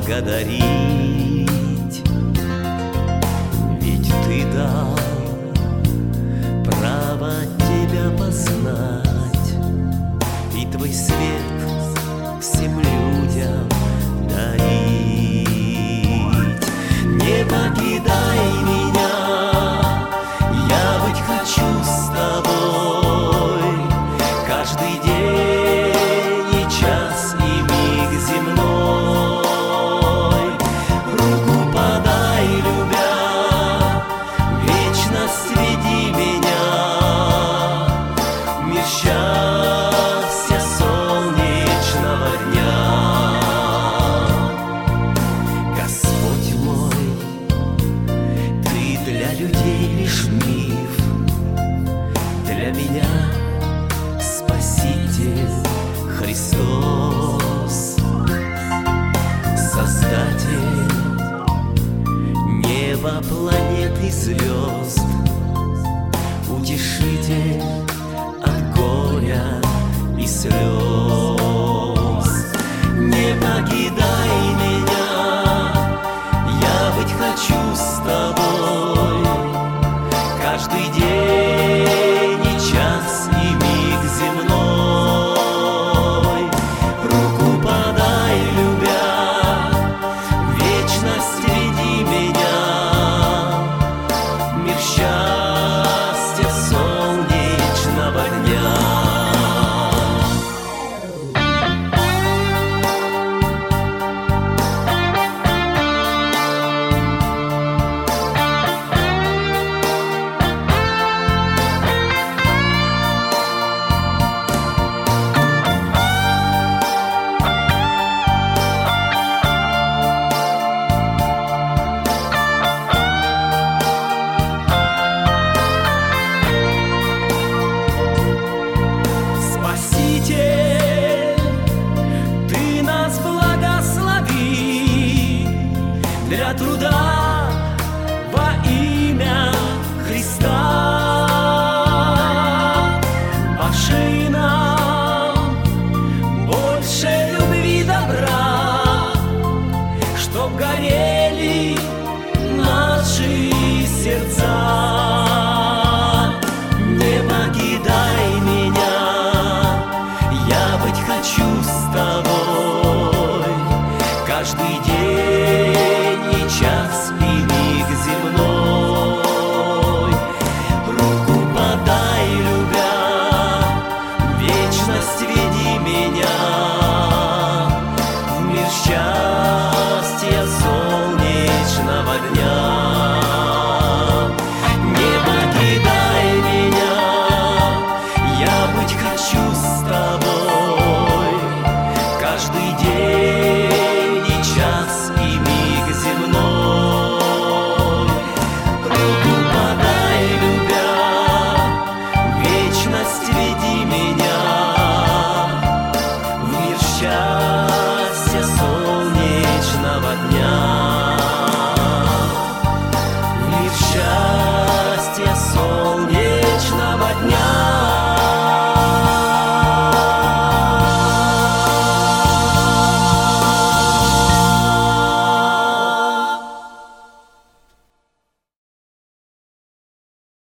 поблагодарить, ведь ты дал право тебя познать, и твой свет всем людям дарить. Не покидай меня, я быть хочу с тобой каждый день и час, и миг земной. Руку подай, любя, вечность веди меня, мир счастья солнечного дня. Господь мой, ты для людей лишь миф, для меня Спаситель Христос, Создатель неба, планет и звезд, утешитель от горя и слез. Не покидай меня, я быть хочу с тобой каждый день и час, и миг земной. Руку подай, любя, вечность веди меня, мир счастья солнечного дня. Спаситель, ты нас благослови для труда во имя Христа. Пошли нам больше любви, добра, чтоб горели наши сердца. Не покидай меня, я быть хочу с тобой каждый день и час, и миг земной. Руку подай, любя, вечность веди меня, в мир счастья